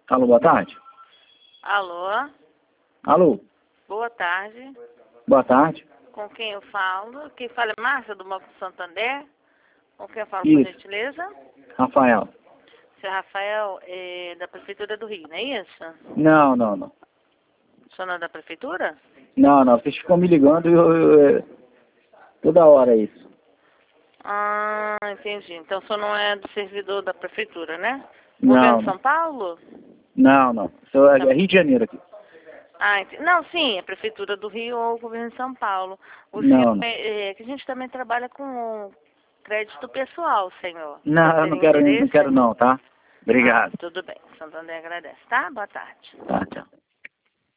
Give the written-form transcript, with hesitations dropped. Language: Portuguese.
Alô, boa tarde. Alô, Alô, boa tarde. boa tarde. Com quem eu falo? Quem fala é Márcia, do Banco Santander. Com quem eu falo, por Isso. gentileza? Rafael. Seu Rafael, é da Prefeitura do Rio, não é isso? Não, não, não. O senhor não é da Prefeitura? Não, não, vocês ficam me ligando toda hora isso. Ah, entendi. Então o senhor não é do servidor da Prefeitura, né? Não, Governo de não. São Paulo? Não, não. Isso é Rio de Janeiro aqui. Ah, não, sim, a Prefeitura do Rio ou o Governo de São Paulo. O senhor, Não, não. que a gente também trabalha com crédito pessoal, senhor. O senhor Não, eu não teria quero, não interesse? quero não, tá? Obrigado. Tudo bem, Santander agradece, tá? Boa tarde. Tá, tchau.